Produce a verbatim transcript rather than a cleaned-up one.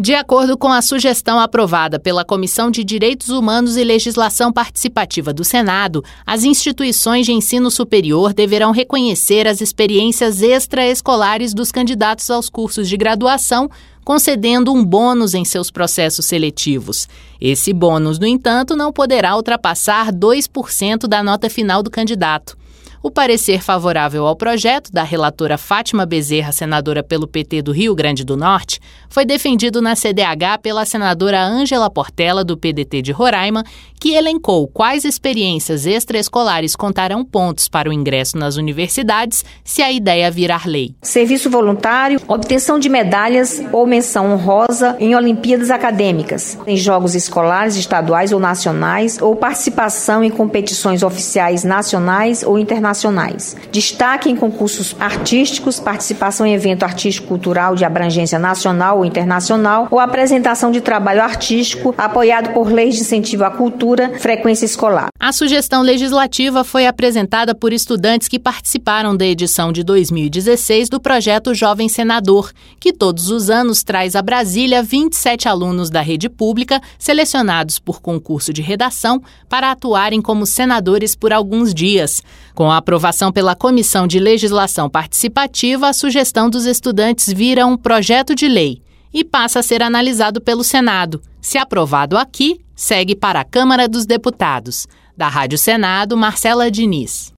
De acordo com a sugestão aprovada pela Comissão de Direitos Humanos e Legislação Participativa do Senado, as instituições de ensino superior deverão reconhecer as experiências extraescolares dos candidatos aos cursos de graduação, concedendo um bônus em seus processos seletivos. Esse bônus, no entanto, não poderá ultrapassar dois por cento da nota final do candidato. O parecer favorável ao projeto, da relatora Fátima Bezerra, senadora pelo P T do Rio Grande do Norte, foi defendido na C D H pela senadora Ângela Portela, do P D T de Roraima, que elencou quais experiências extraescolares contarão pontos para o ingresso nas universidades se a ideia virar lei. Serviço voluntário, obtenção de medalhas ou menção honrosa em Olimpíadas acadêmicas, em jogos escolares, estaduais ou nacionais, ou participação em competições oficiais nacionais ou internacionais. Destaque em concursos artísticos, participação em evento artístico-cultural de abrangência nacional ou internacional, ou apresentação de trabalho artístico apoiado por leis de incentivo à cultura, frequência escolar. A sugestão legislativa foi apresentada por estudantes que participaram da edição de dois mil e dezesseis do projeto Jovem Senador, que todos os anos traz a Brasília vinte e sete alunos da rede pública selecionados por concurso de redação para atuarem como senadores por alguns dias. Com a aprovação pela Comissão de Legislação Participativa, a sugestão dos estudantes vira um projeto de lei e passa a ser analisado pelo Senado. Se aprovado aqui, segue para a Câmara dos Deputados. Da Rádio Senado, Marcela Diniz.